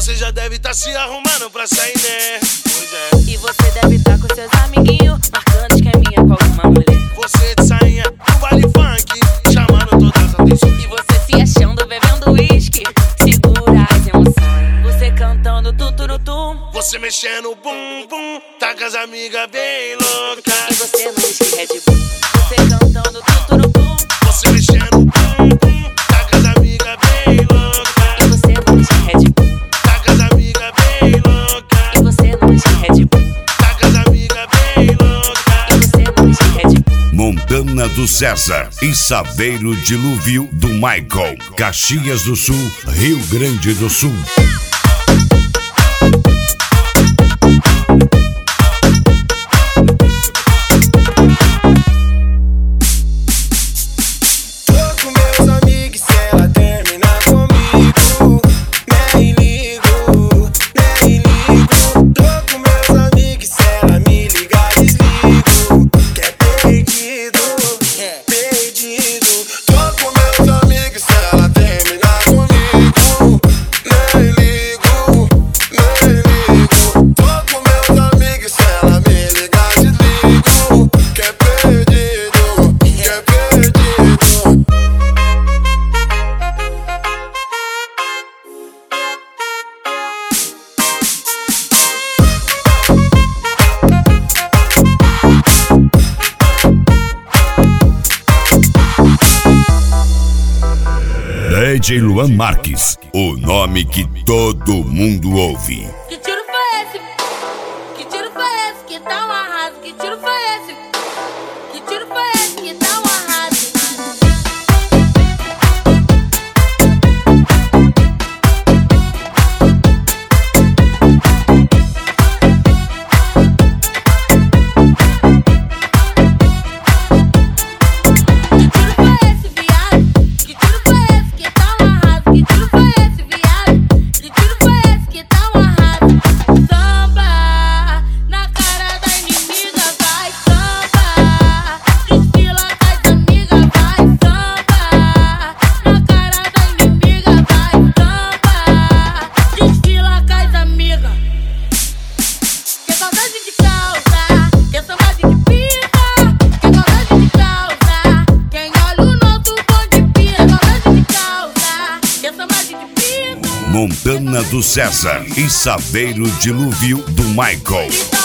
Você já deve tá se arrumando pra sair, né? Pois é. E você deve tá com seus amiguinhos marcando esqueminha com alguma mulher. Você de sainha no baile funk, chamando todas as atenções. E você se achando, bebendo uísque, segura as emoções. Você cantando tuturutum, Você mexendo bum bum, tá com as amigas bem louca. e você no uísque Red Bull. Você cantando tuturutum, Você mexendo bum bum, tá com as amigas bem louca. e você no uísque Red Bull. Tá com as amigas bem louca. E você no uísque Red Bull. Tá com as amigas bem louca. E você no uísque Red Bull. Montana do César e Saveiro Dilúvio do Michael, Caxias do Sul, Rio Grande do Sul. Tô com meus amigos, se ela terminar comigo, nem ligo, nem ligo. Tô com meus amigos, se ela me ligar, desligo. Que é perdido, perdido. Tô com meus amigos, se ela terminar comigo, nem ligo, nem ligo. Tô com meus amigos, se ela me ligar, desligo. Que é perdido, que é perdido. DJ Luan Marques, o nome que todo mundo ouve. Que tiro foi esse? Que tiro foi esse? Que tá um arraso? Que tiro foi esse? Que tiro foi esse? Que tá um arraso? Que tiro foi esse, viado? Que tiro foi esse? Que tá um arraso? Que tiro foi esse, viado? Que tiro foi esse? Que tá um arraso? Samba na cara da inimiga, vai samba. Desfila com as amigas, vai samba. Na cara da inimiga, vai samba. Desfila com as amigas. Que saudade de causa, que saudade de pica. Que saudade de causa, quem olha o nosso bonde pica. Saudade de causa, que saudade de pica. Montana do César e Saveiro Dilúvio do Michael.